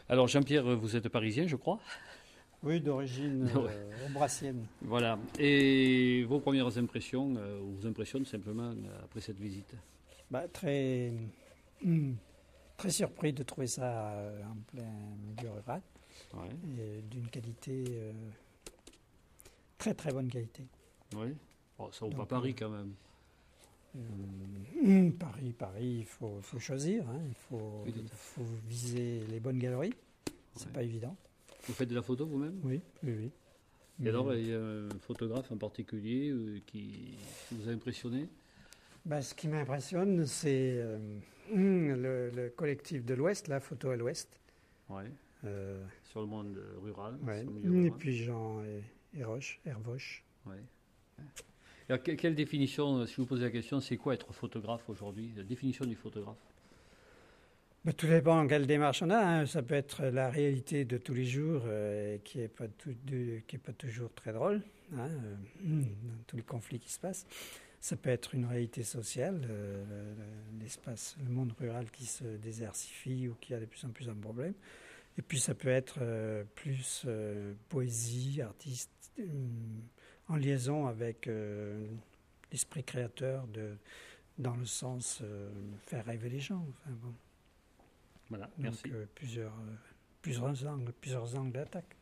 Alors Jean-Pierre, vous êtes parisien, je crois. Oui, d'origine Ouais. ambracienne. Voilà. Et vos premières impressions, ou vos impressions simplement après cette visite? Bah, très, hum, très surpris de trouver ça en plein milieu rural Ouais. et d'une qualité, très très bonne qualité. Oui. Bon, ça vaut pas Donc, Paris quand même. Paris, il faut choisir, hein, Oui, tout il à fait. faut viser les bonnes galeries. C'est Ouais. pas évident. Vous faites de la photo vous-même? Oui, oui, oui. Et Mais, alors, il y a un photographe en particulier qui vous a impressionné? bah, ce qui m'impressionne, c'est le collectif de l'Ouest, la photo à l'Ouest. Ouais. Euh, Sur le monde rural, ouais. sur le milieu Et rural. puis Jean et Hervoche. Ouais. Alors, quelle définition, si je vous posez la question, c'est quoi être photographe aujourd'hui? La définition du photographe? Bah, tout dépend quelle démarche on a, hein. Ça peut être la réalité de tous les jours qui est pas qui est pas toujours très drôle, hein, dans tous les conflits qui se passent. Ça peut être une réalité sociale, l'espace, le monde rural qui se désertifie ou qui a de plus en plus un problème. Et puis ça peut être plus poésie, artiste, en liaison avec l'esprit créateur dans le sens faire rêver les gens. Enfin, bon. Voilà, Donc merci. plusieurs angles d'attaque.